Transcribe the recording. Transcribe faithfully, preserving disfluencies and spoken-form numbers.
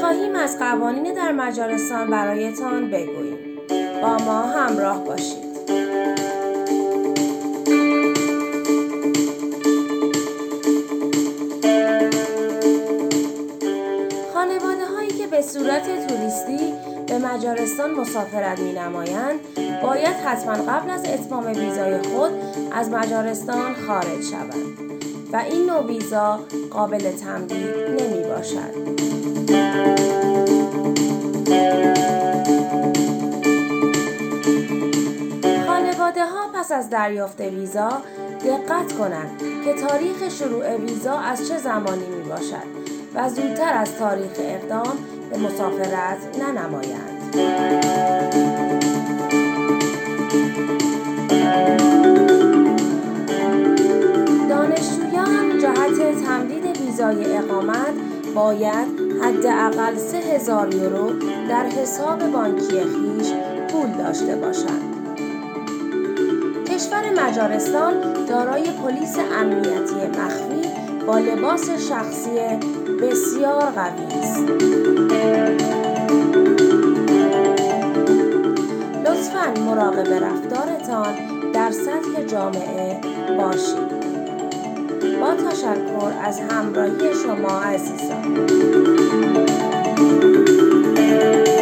می‌خواهیم از قوانین در مجارستان برایتان بگوییم. با ما همراه باشید. خانواده‌هایی که به صورت توریستی به مجارستان مسافرت می‌نمایند، باید حتما قبل از اتمام ویزای خود از مجارستان خارج شوند و این نوع ویزا قابل تمدید نمی‌باشد. خانواده‌ها پس از دریافت ویزا دقت کنند که تاریخ شروع ویزا از چه زمانی میباشد و زودتر از تاریخ اقدام به مسافرت ننمایند. دانشجویان جهت تمدید ویزای اقامت باید حداقل سه هزار یورو در حساب بانکی خویش پول داشته باشند. کشور مجارستان دارای پلیس امنیتی مخفی با لباس شخصی بسیار قوی است. لطفاً مراقب رفتارتان در سطح جامعه باشید. با تشکر از همراهی شما عزیزان.